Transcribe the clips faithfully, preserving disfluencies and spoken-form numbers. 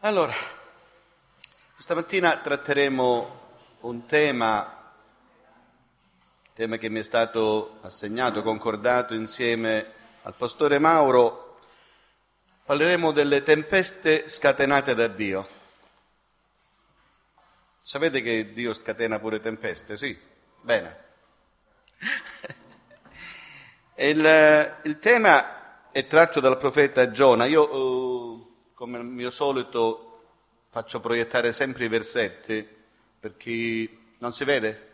Allora, questa mattina tratteremo un tema, tema che mi è stato assegnato, concordato insieme al pastore Mauro. Parleremo delle tempeste scatenate da Dio. Sapete che Dio scatena pure tempeste? Sì? Bene. il, il tema è tratto dal profeta Giona. Io, uh, come al mio solito, faccio proiettare sempre i versetti, per chi non si vede?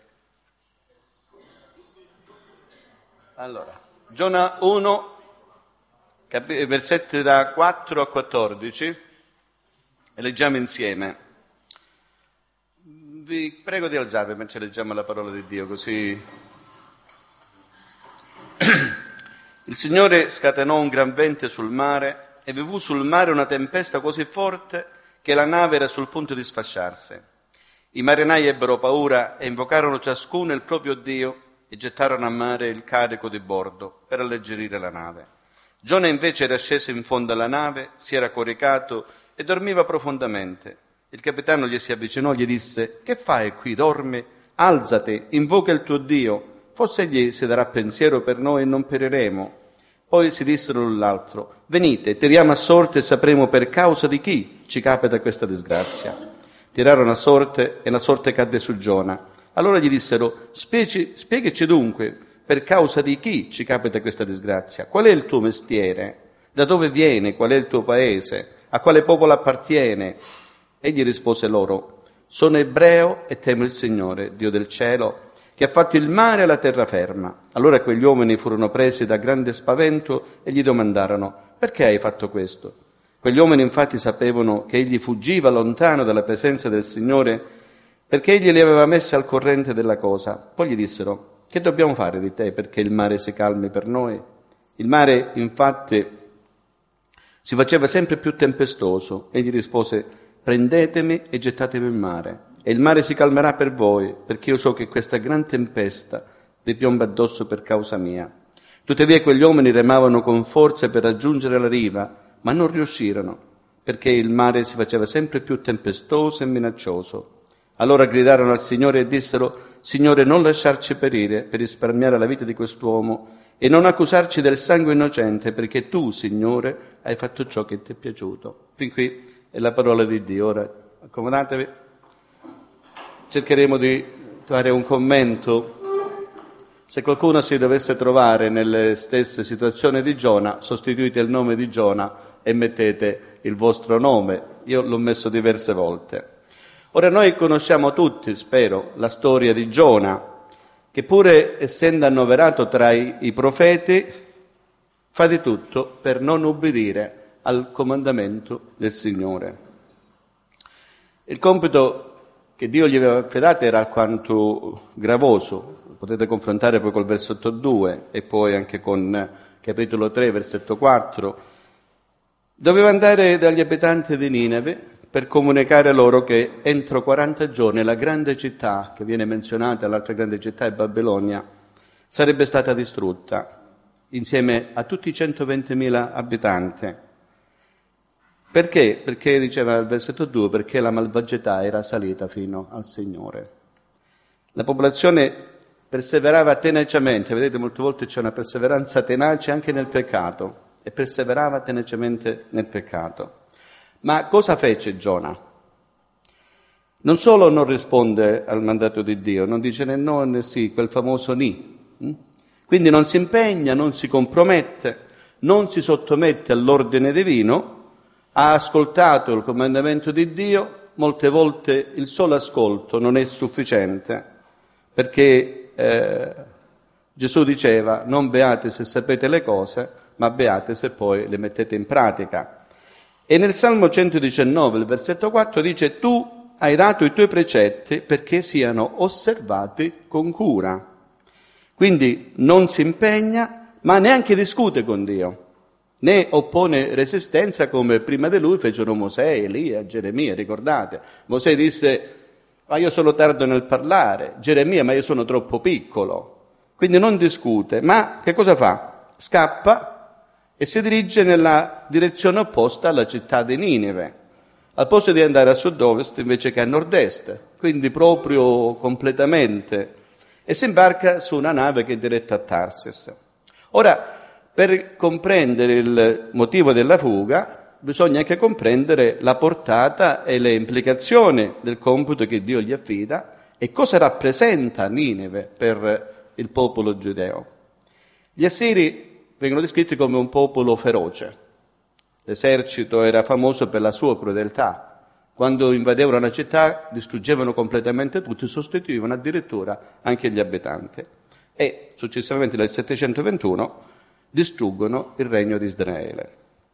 Allora, Giona uno, cap- versetti da quattro a quattordici, e leggiamo insieme. Vi prego di alzarvi mentre leggiamo la parola di Dio, così. Il Signore scatenò un gran vento sul mare e vi fu sul mare una tempesta così forte che la nave era sul punto di sfasciarsi. I marinai ebbero paura e invocarono ciascuno il proprio Dio e gettarono a mare il carico di bordo per alleggerire la nave. Giona invece era sceso in fondo alla nave, si era coricato e dormiva profondamente. Il capitano gli si avvicinò e gli disse: «Che fai qui? Dormi? Alzati, invoca il tuo Dio. Forse egli si darà pensiero per noi e non periremo». Poi si dissero l'un l'altro: «Venite, tiriamo a sorte e sapremo per causa di chi ci capita questa disgrazia». Tirarono a sorte e la sorte cadde su Giona. Allora gli dissero: «Spieci, spiegaci dunque per causa di chi ci capita questa disgrazia. Qual è il tuo mestiere? Da dove vieni? Qual è il tuo paese? A quale popolo appartiene?» Egli rispose loro: «Sono ebreo e temo il Signore, Dio del cielo, che ha fatto il mare e la terraferma». Allora quegli uomini furono presi da grande spavento e gli domandarono: «Perché hai fatto questo?» Quegli uomini infatti sapevano che egli fuggiva lontano dalla presenza del Signore, perché egli li aveva messi al corrente della cosa. Poi gli dissero: «Che dobbiamo fare di te perché il mare si calmi per noi?» Il mare infatti si faceva sempre più tempestoso. Egli rispose: «Prendetemi e gettatemi in mare, e il mare si calmerà per voi, perché io so che questa gran tempesta vi piomba addosso per causa mia». Tuttavia quegli uomini remavano con forza per raggiungere la riva, ma non riuscirono, perché il mare si faceva sempre più tempestoso e minaccioso. Allora gridarono al Signore e dissero: «Signore, non lasciarci perire per risparmiare la vita di quest'uomo e non accusarci del sangue innocente, perché tu, Signore, hai fatto ciò che ti è piaciuto». Fin qui è la parola di Dio. Ora accomodatevi. Cercheremo di fare un commento. Se qualcuno si dovesse trovare nelle stesse situazioni di Giona, sostituite il nome di Giona e mettete il vostro nome. Io l'ho messo diverse volte. Ora noi conosciamo tutti, spero, la storia di Giona, che pure essendo annoverato tra i, i profeti, fa di tutto per non ubbidire al comandamento del Signore. Il compito che Dio gli aveva affidato era alquanto gravoso. Potete confrontare poi col versetto due e poi anche con capitolo tre, versetto quattro. Doveva andare dagli abitanti di Nineve per comunicare loro che entro quaranta giorni la grande città, che viene menzionata, l'altra grande città è Babilonia, sarebbe stata distrutta insieme a tutti i centoventimila abitanti. Perché? Perché, diceva il versetto due, perché la malvagità era salita fino al Signore. La popolazione perseverava tenacemente, vedete molte volte c'è una perseveranza tenace anche nel peccato, e perseverava tenacemente nel peccato. Ma cosa fece Giona? Non solo non risponde al mandato di Dio, non dice né no né sì, quel famoso ni. Quindi non si impegna, non si compromette, non si sottomette all'ordine divino, ha ascoltato il comandamento di Dio. Molte volte il solo ascolto non è sufficiente, perché eh, Gesù diceva: non beate se sapete le cose, ma beate se poi le mettete in pratica. E nel Salmo centodiciannove, il versetto quattro, dice: tu hai dato i tuoi precetti perché siano osservati con cura. Quindi non si impegna, ma neanche discute con Dio, né oppone resistenza come prima di lui fecero Mosè, Elia, Geremia. Ricordate? Mosè disse: ma io sono tardo nel parlare. Geremia: ma io sono troppo piccolo. Quindi non discute, ma che cosa fa? Scappa e si dirige nella direzione opposta alla città di Ninive. al posto di andare a sud-ovest invece che a nord-est, quindi proprio completamente, e si imbarca su una nave che è diretta a Tarsis. Ora, per comprendere il motivo della fuga, bisogna anche comprendere la portata e le implicazioni del compito che Dio gli affida e cosa rappresenta Nineve per il popolo giudeo. Gli assiri vengono descritti come un popolo feroce. L'esercito era famoso per la sua crudeltà. Quando invadevano una città distruggevano completamente tutto, sostituivano addirittura anche gli abitanti. E successivamente nel settecentoventuno distruggono il regno di Israele.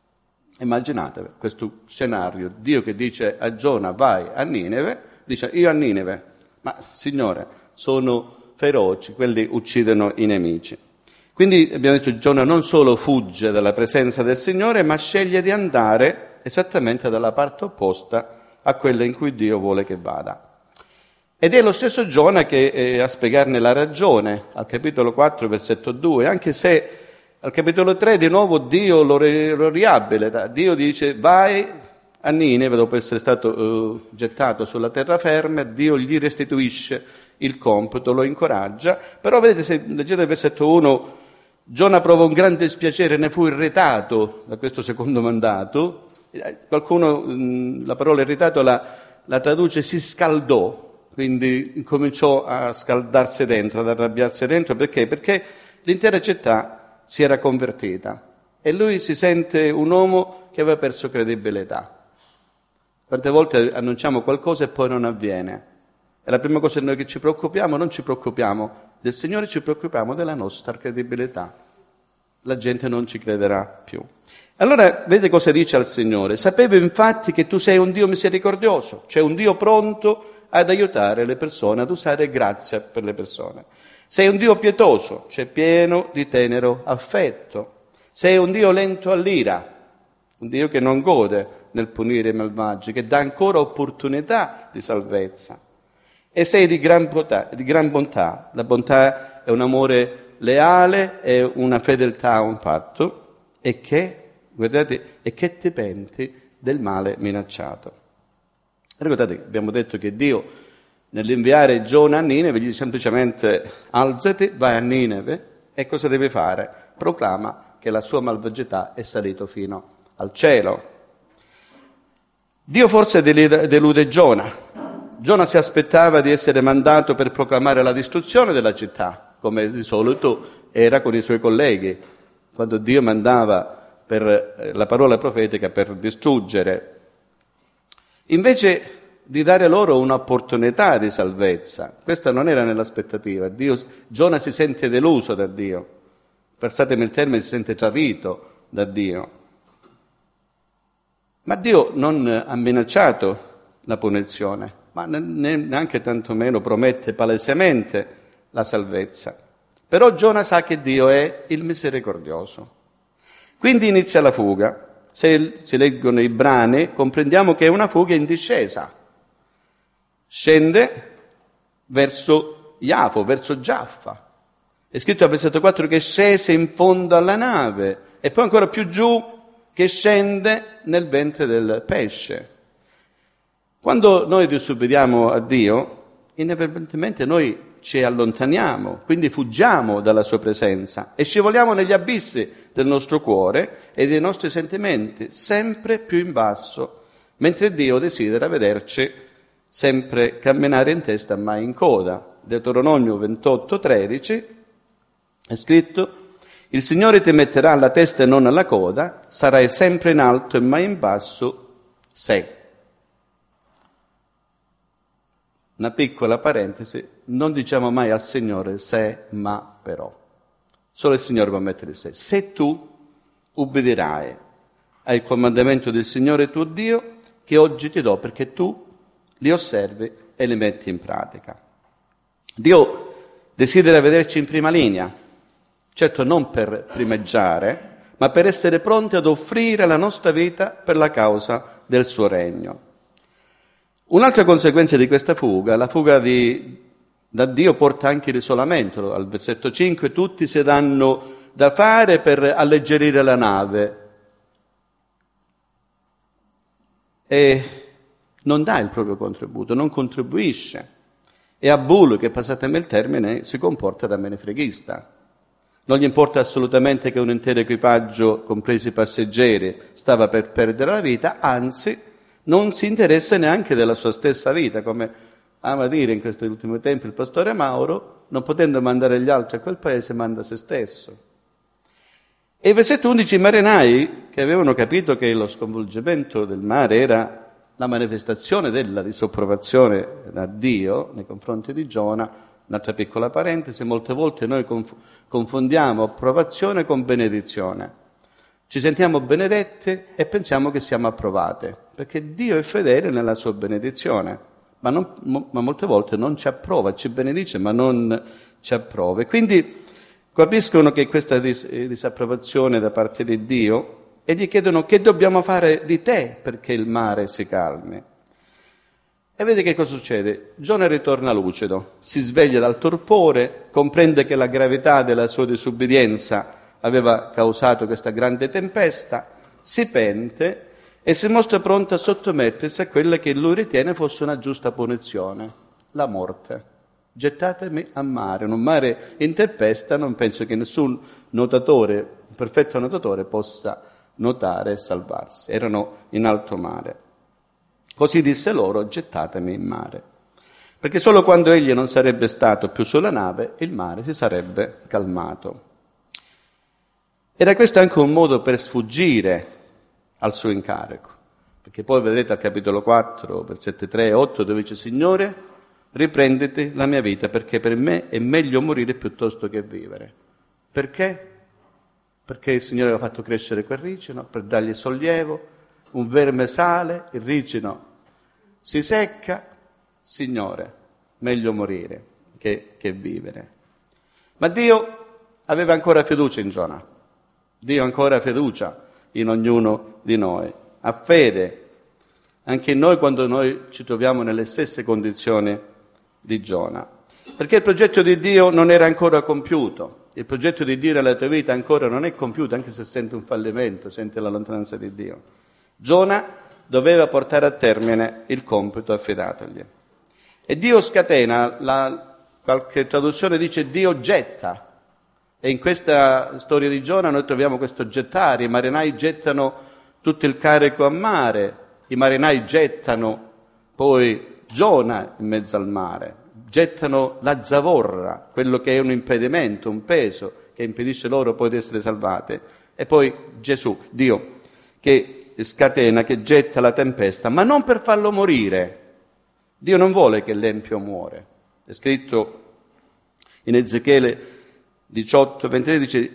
Immaginatevi questo scenario, Dio che dice a Giona vai a Nineve, dice io a Nineve, ma Signore sono feroci, quelli uccidono i nemici. Quindi abbiamo detto Giona non solo fugge dalla presenza del Signore, ma sceglie di andare esattamente dalla parte opposta a quella in cui Dio vuole che vada. Ed è lo stesso Giona che è a spiegarne la ragione, al capitolo quattro, versetto due, anche se al capitolo tre di nuovo Dio lo, re, lo riabilita. Dio dice vai a Nineve, dopo essere stato uh, gettato sulla terraferma, Dio gli restituisce il compito, lo incoraggia, però vedete se leggete il versetto uno, Giona provò un grande dispiacere, ne fu irritato da questo secondo mandato. Qualcuno mh, la parola irritato la, la traduce si scaldò, quindi incominciò a scaldarsi dentro, ad arrabbiarsi dentro. Perché? Perché l'intera città si era convertita e lui si sente un uomo che aveva perso credibilità. Quante volte annunciamo qualcosa e poi non avviene. E la prima cosa noi che ci preoccupiamo, non ci preoccupiamo del Signore, ci preoccupiamo della nostra credibilità. La gente non ci crederà più. Allora, vede cosa dice al Signore. Sapevo infatti che tu sei un Dio misericordioso, cioè un Dio pronto ad aiutare le persone, ad usare grazia per le persone. Sei un Dio pietoso, cioè pieno di tenero affetto. Sei un Dio lento all'ira, un Dio che non gode nel punire i malvagi, che dà ancora opportunità di salvezza. E sei di gran bontà, di gran bontà. La bontà è un amore leale, è una fedeltà a un patto, e che, guardate, e che ti penti del male minacciato. Ricordate che abbiamo detto che Dio, nell'inviare Giona a Nineve, gli dice semplicemente alzati, vai a Nineve, e cosa deve fare? Proclama che la sua malvagità è salito fino al cielo. Dio forse delude Giona. Giona si aspettava di essere mandato per proclamare la distruzione della città, come di solito era con i suoi colleghi, quando Dio mandava per la parola profetica per distruggere. Invece di dare loro un'opportunità di salvezza, questa non era nell'aspettativa. Dio, Giona si sente deluso da Dio, passatemi il termine, si sente tradito da Dio. Ma Dio non ha minacciato la punizione, ma neanche tantomeno promette palesemente la salvezza. Però Giona sa che Dio è il misericordioso. Quindi inizia la fuga. Se si leggono i brani, comprendiamo che è una fuga in discesa. Scende verso Iafo, verso Giaffa. È scritto al versetto quattro che scese in fondo alla nave e poi ancora più giù che scende nel ventre del pesce. Quando noi disobbediamo a Dio, inevitabilmente noi ci allontaniamo, quindi fuggiamo dalla sua presenza e scivoliamo negli abissi del nostro cuore e dei nostri sentimenti, sempre più in basso, mentre Dio desidera vederci sempre camminare in testa mai in coda. Deuteronomio ventotto tredici è scritto: il Signore ti metterà alla testa e non alla coda, sarai sempre in alto e mai in basso sei. Una piccola parentesi, non diciamo mai al Signore se, ma, però. Solo il Signore può mettere se. Se tu ubbedirai al comandamento del Signore tuo Dio, che oggi ti do, perché tu li osservi e li metti in pratica. Dio desidera vederci in prima linea, certo non per primeggiare, ma per essere pronti ad offrire la nostra vita per la causa del suo regno. Un'altra conseguenza di questa fuga, la fuga di, da Dio porta anche l'isolamento. Al versetto cinque tutti si danno da fare per alleggerire la nave. E non dà il proprio contributo, non contribuisce. E Abul, che passatemi il termine, si comporta da menefreghista. Non gli importa assolutamente che un intero equipaggio, compresi i passeggeri, stava per perdere la vita, anzi non si interessa neanche della sua stessa vita, come ama dire in questi ultimi tempi il pastore Mauro, non potendo mandare gli altri a quel paese, manda se stesso. E il versetto undici, i marinai, che avevano capito che lo sconvolgimento del mare era la manifestazione della disapprovazione da Dio nei confronti di Giona, un'altra piccola parentesi, molte volte noi conf- confondiamo approvazione con benedizione. Ci sentiamo benedette e pensiamo che siamo approvate, perché Dio è fedele nella sua benedizione, ma, non, ma molte volte non ci approva, ci benedice ma non ci approva. E quindi capiscono che questa dis- disapprovazione da parte di Dio e gli chiedono che dobbiamo fare di te perché il mare si calmi. E vedi che cosa succede? Giona ritorna lucido, si sveglia dal torpore, comprende che la gravità della sua disubbidienza aveva causato questa grande tempesta, si pente e si mostra pronto a sottomettersi a quella che lui ritiene fosse una giusta punizione, la morte. Gettatemi a mare, in un mare in tempesta non penso che nessun nuotatore, un perfetto nuotatore, possa nuotare e salvarsi. Erano in alto mare. Così disse loro, gettatemi in mare. Perché solo quando egli non sarebbe stato più sulla nave, il mare si sarebbe calmato. Era questo anche un modo per sfuggire al suo incarico. Perché poi vedrete al capitolo quattro, versetti tre e otto, dove dice, Signore, riprenditi la mia vita, perché per me è meglio morire piuttosto che vivere. Perché? Perché il Signore aveva fatto crescere quel ricino, per dargli sollievo, un verme sale, il ricino si secca, Signore, meglio morire che, che vivere. Ma Dio aveva ancora fiducia in Giona, Dio ha ancora fiducia in ognuno di noi, ha fede anche in noi quando noi ci troviamo nelle stesse condizioni di Giona, perché il progetto di Dio non era ancora compiuto, il progetto di Dio nella tua vita ancora non è compiuto, anche se senti un fallimento, senti la lontananza di Dio. Giona doveva portare a termine il compito affidatogli. E Dio scatena, la, qualche traduzione dice Dio getta. E in questa storia di Giona noi troviamo questo gettare, i marinai gettano tutto il carico a mare, i marinai gettano poi Giona in mezzo al mare, gettano la zavorra, quello che è un impedimento, un peso che impedisce loro poi di essere salvate, e poi Gesù, Dio, che scatena, che getta la tempesta, ma non per farlo morire. Dio non vuole che l'empio muore. È scritto in Ezechiele diciotto, ventitré, dice,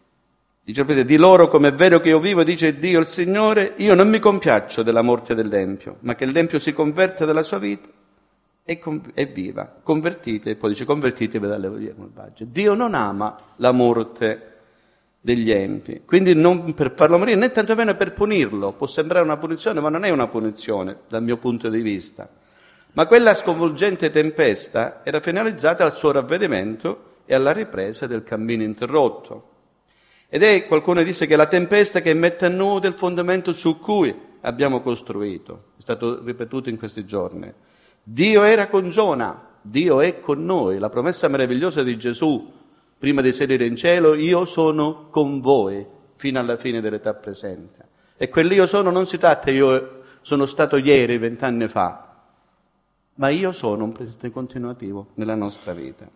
dice di loro, come è vero che io vivo, dice Dio il Signore, io non mi compiaccio della morte dell'empio, ma che l'empio si converta dalla sua vita e, con, e viva. Convertite, poi dice convertitevi dalle vie malvagie. Dio non ama la morte degli empi, quindi non per farlo morire né tantomeno per punirlo. Può sembrare una punizione, ma non è una punizione dal mio punto di vista. Ma quella sconvolgente tempesta era finalizzata al suo ravvedimento e alla ripresa del cammino interrotto. Ed è, qualcuno dice, che la tempesta che mette a nudo il fondamento su cui abbiamo costruito. È stato ripetuto in questi giorni. Dio era con Giona, Dio è con noi. La promessa meravigliosa di Gesù, prima di salire in cielo, io sono con voi fino alla fine dell'età presente. E quell'io sono non si tratta io sono stato ieri, vent'anni fa, ma io sono un presente continuativo nella nostra vita.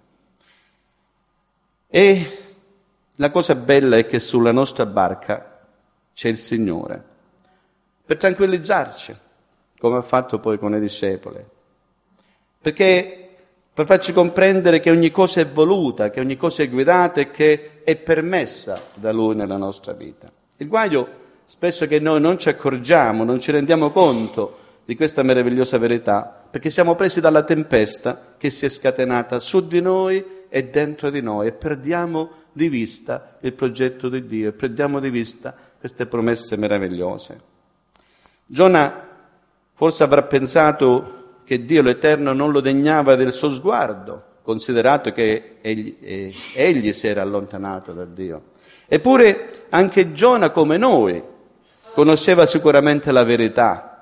E la cosa bella è che sulla nostra barca c'è il Signore, per tranquillizzarci, come ha fatto poi con i discepoli, perché per farci comprendere che ogni cosa è voluta, che ogni cosa è guidata e che è permessa da Lui nella nostra vita. Il guaio spesso è che noi non ci accorgiamo, non ci rendiamo conto di questa meravigliosa verità, perché siamo presi dalla tempesta che si è scatenata su di noi e dentro di noi e perdiamo di vista il progetto di Dio e perdiamo di vista queste promesse meravigliose. Giona forse avrà pensato che Dio l'Eterno non lo degnava del suo sguardo, considerato che egli, eh, egli si era allontanato da Dio. Eppure anche Giona, come noi, conosceva sicuramente la verità,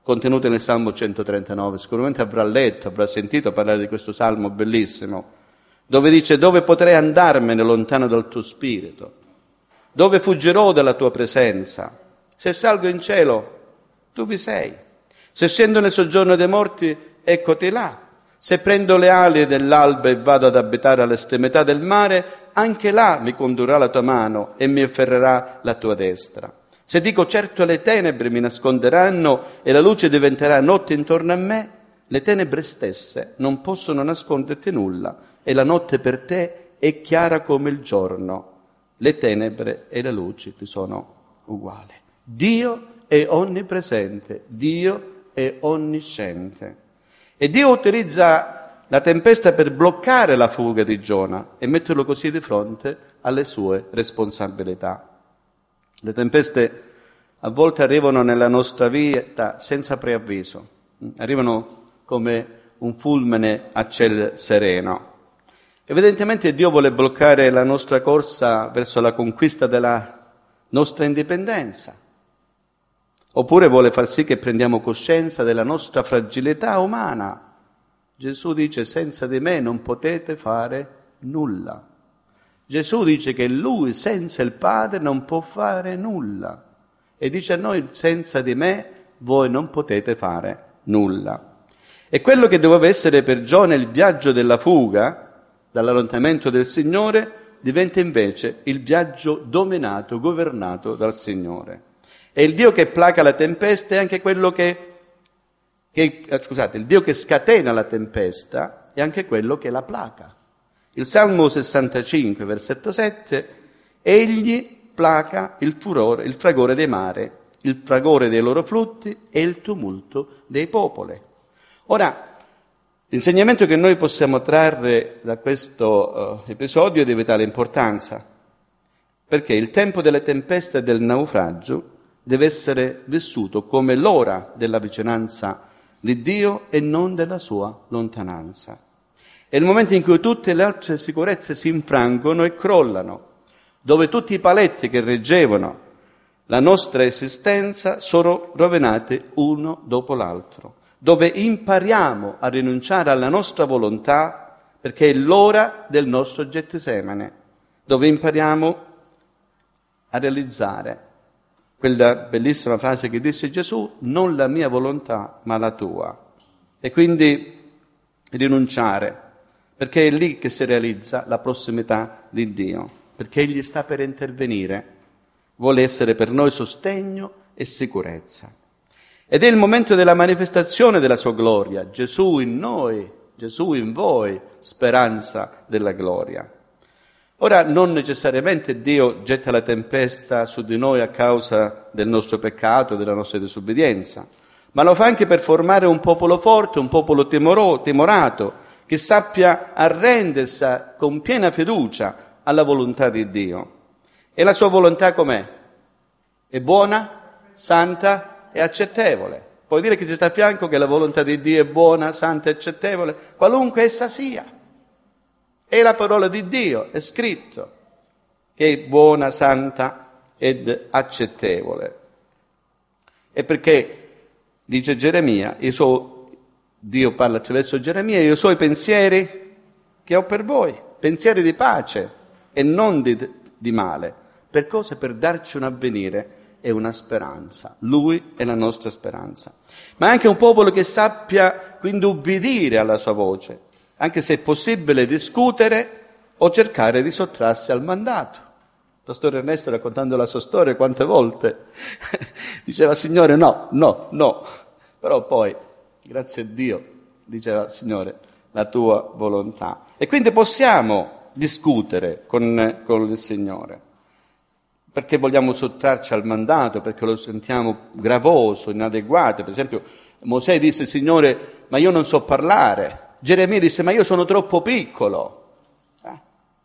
contenute nel Salmo centotrentanove. Sicuramente avrà letto, avrà sentito parlare di questo Salmo bellissimo, dove dice: dove potrei andarmene lontano dal tuo spirito? Dove fuggirò dalla tua presenza? Se salgo in cielo, tu vi sei. Se scendo nel soggiorno dei morti, eccoti là. Se prendo le ali dell'alba e vado ad abitare all'estremità del mare, anche là mi condurrà la tua mano e mi afferrerà la tua destra. Se dico: certo le tenebre mi nasconderanno e la luce diventerà notte intorno a me, le tenebre stesse non possono nasconderti nulla e la notte per te è chiara come il giorno. Le tenebre e la luce ti sono uguali. Dio è onnipresente, Dio è onnisciente. E Dio utilizza la tempesta per bloccare la fuga di Giona e metterlo così di fronte alle sue responsabilità. Le tempeste a volte arrivano nella nostra vita senza preavviso, arrivano come un fulmine a ciel sereno. Evidentemente Dio vuole bloccare la nostra corsa verso la conquista della nostra indipendenza, oppure vuole far sì che prendiamo coscienza della nostra fragilità umana. Gesù dice: senza di me non potete fare nulla. Gesù dice che Lui senza il Padre non può fare nulla. E dice a noi: senza di me voi non potete fare nulla. E quello che doveva essere per Giona il viaggio della fuga dall'allontanamento del Signore diventa invece il viaggio dominato, governato dal Signore. E il Dio che placa la tempesta è anche quello che, che eh, scusate, il Dio che scatena la tempesta è anche quello che la placa. Il Salmo sessantacinque, versetto sette: egli placa il furore, il fragore dei mari, il fragore dei loro flutti e il tumulto dei popoli. Ora, l'insegnamento che noi possiamo trarre da questo uh, episodio è di vitale importanza, perché il tempo delle tempeste e del naufragio deve essere vissuto come l'ora della vicinanza di Dio e non della sua lontananza. È il momento in cui tutte le altre sicurezze si infrangono e crollano, dove tutti i paletti che reggevano la nostra esistenza sono rovinati uno dopo l'altro, dove impariamo a rinunciare alla nostra volontà perché è l'ora del nostro Getsemane, dove impariamo a realizzare quella bellissima frase che disse Gesù: non la mia volontà ma la tua. E quindi rinunciare, perché è lì che si realizza la prossimità di Dio, perché Egli sta per intervenire, vuole essere per noi sostegno e sicurezza. Ed è il momento della manifestazione della sua gloria, Gesù in noi, Gesù in voi, speranza della gloria. Ora, non necessariamente Dio getta la tempesta su di noi a causa del nostro peccato, della nostra disobbedienza, ma lo fa anche per formare un popolo forte, un popolo timoro, timorato, che sappia arrendersi con piena fiducia alla volontà di Dio. E la sua volontà com'è? È buona, santa e accettevole. Puoi dire che ti sta a fianco che la volontà di Dio è buona, santa e accettevole, qualunque essa sia. È la parola di Dio, è scritto, che è buona, santa ed accettevole. E perché, dice Geremia, io so, Dio parla attraverso Geremia: io so i pensieri che ho per voi, pensieri di pace e non di, di male. Per cosa? Per darci un avvenire e una speranza. Lui è la nostra speranza. Ma anche un popolo che sappia quindi ubbidire alla sua voce, anche se è possibile discutere o cercare di sottrarsi al mandato. Il pastore Ernesto, raccontando la sua storia, quante volte diceva: Signore, no, no, no. Però poi, grazie a Dio, diceva: Signore, la tua volontà. E quindi possiamo discutere con, con il Signore, perché vogliamo sottrarci al mandato, perché lo sentiamo gravoso, inadeguato. Per esempio, Mosè disse: Signore, ma io non so parlare. Geremia disse: ma io sono troppo piccolo. Eh?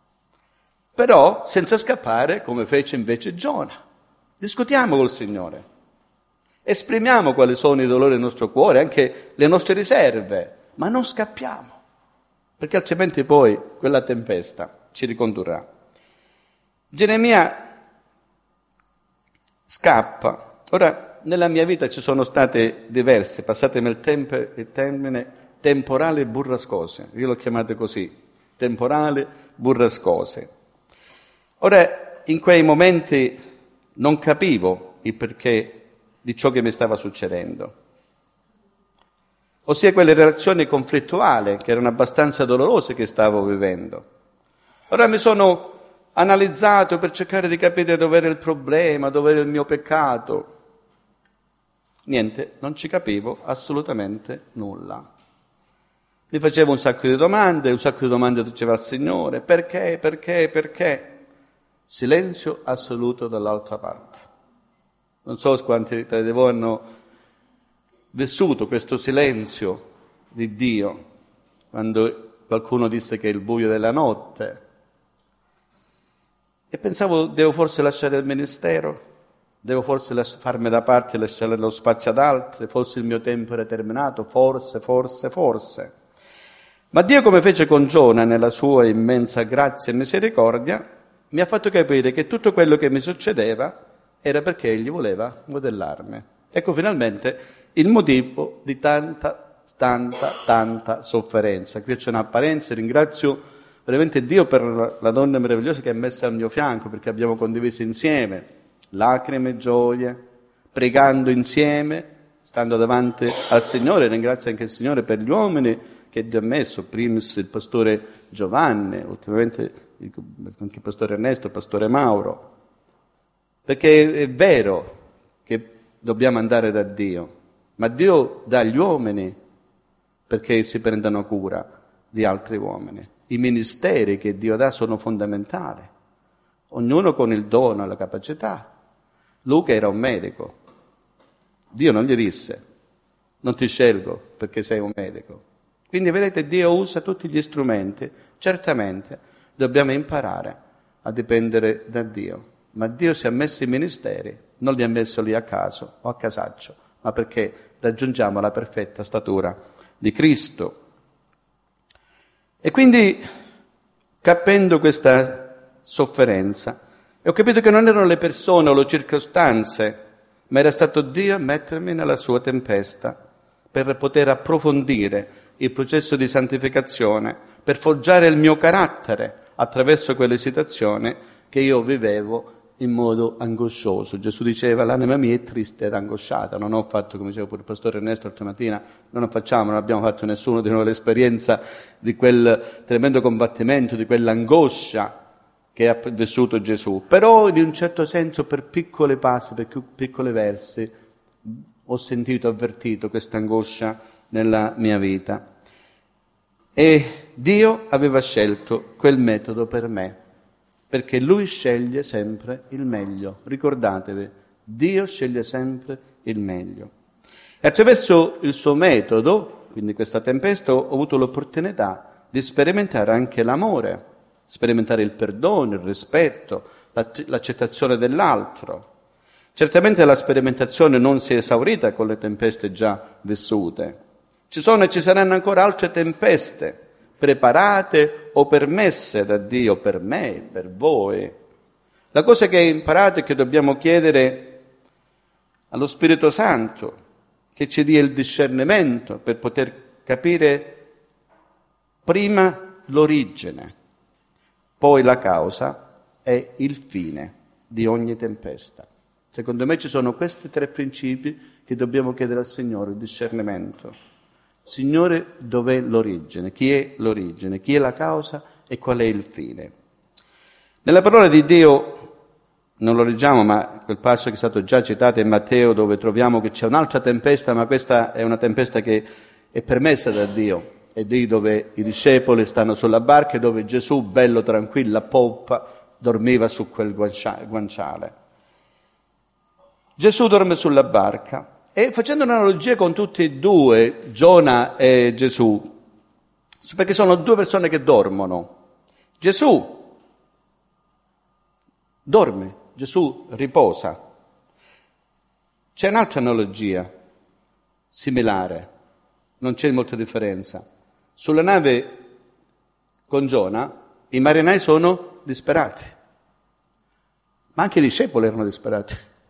Però senza scappare, come fece invece Giona. Discutiamo col Signore. Esprimiamo quali sono i dolori del nostro cuore, anche le nostre riserve, ma non scappiamo, perché altrimenti poi quella tempesta ci ricondurrà. Geremia scappa. Ora, nella mia vita ci sono state diverse, passatemi il, tempe, il termine, temporali burrascose. Io l'ho chiamato così, temporali burrascose. Ora, in quei momenti non capivo il perché di ciò che mi stava succedendo. Ossia quelle relazioni conflittuali che erano abbastanza dolorose che stavo vivendo. Ora mi sono analizzato per cercare di capire dove era il problema, dove era il mio peccato. Niente, non ci capivo assolutamente nulla. Mi facevo un sacco di domande, un sacco di domande diceva al Signore, perché, perché, perché? Silenzio assoluto dall'altra parte. Non so quanti tra di voi hanno vissuto questo silenzio di Dio, quando qualcuno disse che è il buio della notte. E pensavo, devo forse lasciare il ministero? Devo forse lasci- farmi da parte e lasciare lo spazio ad altri? Forse il mio tempo era terminato? Forse, forse, forse. Ma Dio, come fece con Giona nella sua immensa grazia e misericordia, mi ha fatto capire che tutto quello che mi succedeva era perché Egli voleva modellarmi. Ecco finalmente il motivo di tanta, tanta, tanta sofferenza. Qui c'è un'apparenza, ringrazio veramente Dio per la donna meravigliosa che è messa al mio fianco, perché abbiamo condiviso insieme lacrime e gioie, pregando insieme, stando davanti al Signore. Ringrazio anche il Signore per gli uomini che Dio ha messo, primis il pastore Giovanni, ultimamente anche il pastore Ernesto, il pastore Mauro, perché è vero che dobbiamo andare da Dio, ma Dio dà gli uomini perché si prendano cura di altri uomini. I ministeri che Dio dà sono fondamentali, ognuno con il dono e la capacità. Luca era un medico, Dio non gli disse, non ti scelgo perché sei un medico. Quindi vedete, Dio usa tutti gli strumenti, certamente dobbiamo imparare a dipendere da Dio, ma Dio si è messo i ministeri, non li ha messo lì a caso o a casaccio, ma perché raggiungiamo la perfetta statura di Cristo. E quindi, capendo questa sofferenza, ho capito che non erano le persone o le circostanze, ma era stato Dio a mettermi nella sua tempesta per poter approfondire il processo di santificazione, per forgiare il mio carattere attraverso quelle situazioni che io vivevo in modo angoscioso. Gesù diceva, l'anima mia è triste ed angosciata. Non ho fatto, come diceva pure il pastore Ernesto l'altra mattina, non lo facciamo, non abbiamo fatto nessuno di noi l'esperienza di quel tremendo combattimento, di quell'angoscia che ha vissuto Gesù. Però in un certo senso, per piccoli passi, per piccoli versi, ho sentito, avvertito questa angoscia nella mia vita. E Dio aveva scelto quel metodo per me, perché Lui sceglie sempre il meglio. Ricordatevi, Dio sceglie sempre il meglio. E attraverso il suo metodo, quindi questa tempesta, ho avuto l'opportunità di sperimentare anche l'amore, sperimentare il perdono, il rispetto, l'accettazione dell'altro. Certamente la sperimentazione non si è esaurita con le tempeste già vissute. Ci sono e ci saranno ancora altre tempeste, preparate o permesse da Dio per me, per voi. La cosa che ho imparato è che dobbiamo chiedere allo Spirito Santo che ci dia il discernimento per poter capire prima l'origine, poi la causa e il fine di ogni tempesta. Secondo me ci sono questi tre principi che dobbiamo chiedere al Signore, il discernimento. Signore, dov'è l'origine? Chi è l'origine? Chi è la causa e qual è il fine? Nella parola di Dio, non lo leggiamo, ma quel passo che è stato già citato in Matteo, dove troviamo che c'è un'altra tempesta, ma questa è una tempesta che è permessa da Dio. È lì dove i discepoli stanno sulla barca e dove Gesù, bello tranquillo, a poppa, dormiva su quel guanciale. Gesù dorme sulla barca. E facendo un'analogia con tutti e due, Giona e Gesù, perché sono due persone che dormono. Gesù dorme, Gesù riposa. C'è un'altra analogia similare, non c'è molta differenza. Sulla nave con Giona i marinai sono disperati, ma anche i discepoli erano disperati.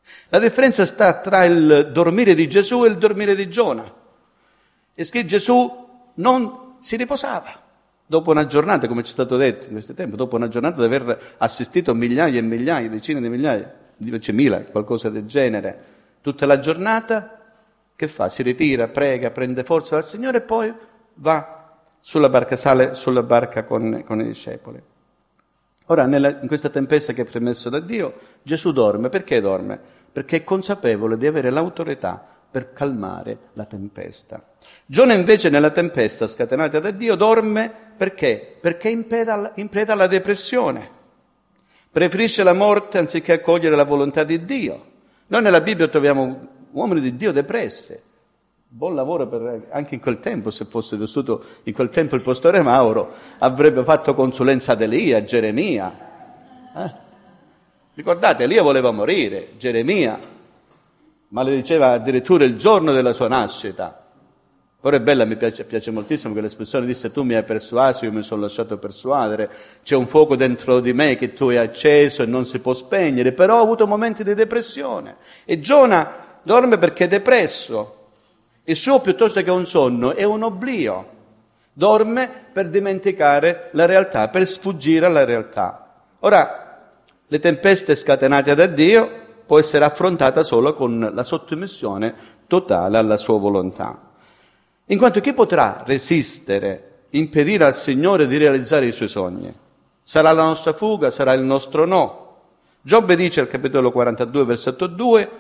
La differenza sta tra il dormire di Gesù e il dormire di Giona. E che Gesù non si riposava. Dopo una giornata, come ci è stato detto in questo tempo, dopo una giornata di aver assistito a migliaia e migliaia, decine di migliaia, dice mila, qualcosa del genere, tutta la giornata, che fa? Si ritira, prega, prende forza dal Signore e poi va sulla barca, sale sulla barca con, con i discepoli. Ora, nella, in questa tempesta che è permesso da Dio, Gesù dorme. Perché dorme? Perché è consapevole di avere l'autorità per calmare la tempesta. Giona invece nella tempesta scatenata da Dio dorme perché? Perché è in preda, in preda alla depressione. Preferisce la morte anziché accogliere la volontà di Dio. Noi nella Bibbia troviamo uomini di Dio depressi. Buon lavoro per, anche in quel tempo, se fosse vissuto in quel tempo il pastore Mauro, avrebbe fatto consulenza ad Elia, Geremia. Eh? Ricordate, Elia voleva morire, Geremia malediceva addirittura il giorno della sua nascita. Però è bella, mi piace, piace moltissimo che l'espressione disse: tu mi hai persuaso, io mi sono lasciato persuadere, c'è un fuoco dentro di me che tu hai acceso e non si può spegnere, però ho avuto momenti di depressione. E Giona dorme perché è depresso. Il suo, piuttosto che un sonno, è un oblio. Dorme per dimenticare la realtà, per sfuggire alla realtà. Ora, le tempeste scatenate da Dio può essere affrontata solo con la sottomissione totale alla sua volontà. In quanto chi potrà resistere, impedire al Signore di realizzare i suoi sogni? Sarà la nostra fuga, sarà il nostro no. Giobbe dice al capitolo quarantadue, versetto due,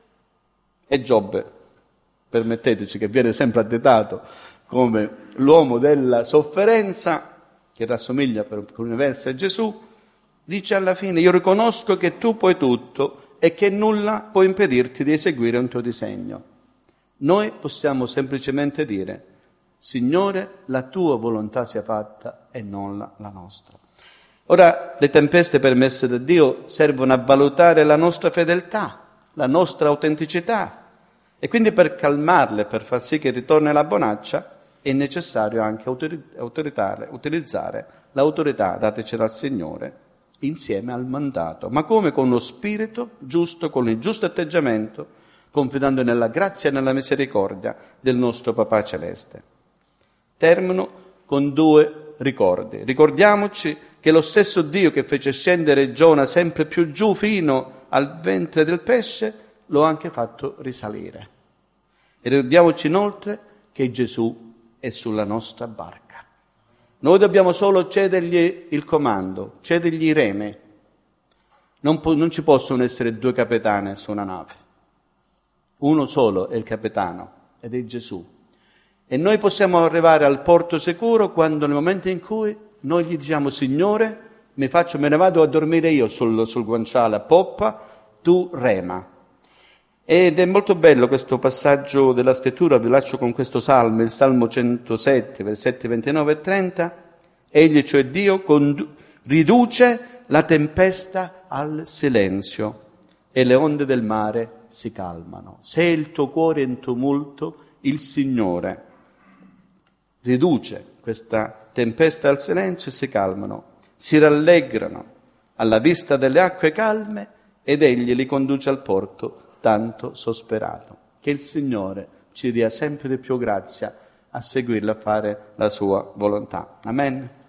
e Giobbe, permetteteci, che viene sempre additato come l'uomo della sofferenza, che rassomiglia per alcuni versi a Gesù, dice alla fine: io riconosco che tu puoi tutto e che nulla può impedirti di eseguire un tuo disegno. Noi possiamo semplicemente dire: Signore, la tua volontà sia fatta e non la, la nostra. Ora, le tempeste permesse da Dio servono a valutare la nostra fedeltà, la nostra autenticità, e quindi per calmarle, per far sì che ritorni la bonaccia, è necessario anche utilizzare l'autorità dateci dal Signore insieme al mandato, ma come? Con lo spirito giusto, con il giusto atteggiamento, confidando nella grazia e nella misericordia del nostro Papà Celeste. Termino con due ricordi. Ricordiamoci che lo stesso Dio che fece scendere Giona sempre più giù fino al ventre del pesce lo ha anche fatto risalire. E ricordiamoci inoltre che Gesù è sulla nostra barca. Noi dobbiamo solo cedergli il comando, cedergli i remi. Non, po- non ci possono essere due capitani su una nave. Uno solo è il capitano, ed è Gesù. E noi possiamo arrivare al porto sicuro quando, nel momento in cui noi gli diciamo: Signore, mi faccio, me ne vado a dormire io sul, sul guanciale a poppa, tu rema. Ed è molto bello questo passaggio della scrittura, vi lascio con questo salmo, il Salmo centosette, versetti ventinove e trenta. Egli, cioè Dio, condu- riduce la tempesta al silenzio e le onde del mare si calmano. Se il tuo cuore è in tumulto, il Signore riduce questa tempesta al silenzio e si calmano, si rallegrano alla vista delle acque calme ed egli li conduce al porto tanto sosperato. Che il Signore ci dia sempre di più grazia a seguirlo, a fare la sua volontà. Amen.